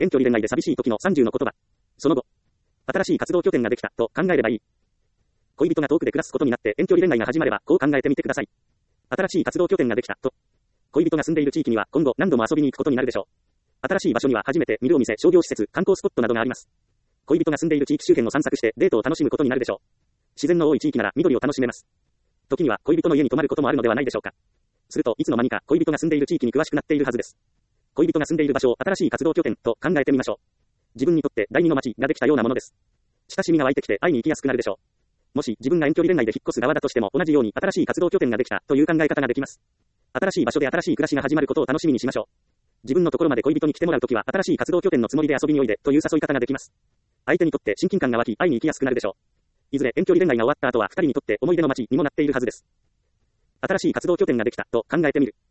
遠距離恋愛で寂しい時の30の言葉。その後、新しい活動拠点ができたと考えればいい。恋人が遠くで暮らすことになって遠距離恋愛が始まれば、こう考えてみてください。新しい活動拠点ができたと。恋人が住んでいる地域には今後何度も遊びに行くことになるでしょう。新しい場所には初めて見るお店、商業施設、観光スポットなどがあります。恋人が住んでいる地域周辺を散策してデートを楽しむことになるでしょう。自然の多い地域なら緑を楽しめます。時には恋人の家に泊まることもあるのではないでしょうか。するといつの間にか恋人が住んでいる地域に詳しくなっているはずです。恋人が住んでいる場所を新しい活動拠点と考えてみましょう。自分にとって第二の街ができたようなものです。親しみが湧いてきて会いに行きやすくなるでしょう。もし自分が遠距離恋愛で引っ越す側だとしても同じように新しい活動拠点ができたという考え方ができます。新しい場所で新しい暮らしが始まることを楽しみにしましょう。自分のところまで恋人に来てもらうときは新しい活動拠点のつもりで遊びにおいでという誘い方ができます。相手にとって親近感が湧き会いに行きやすくなるでしょう。いずれ遠距離恋愛が終わった後は二人にとって思い出の街にもなっているはずです。新しい活動拠点ができたと考えてみる。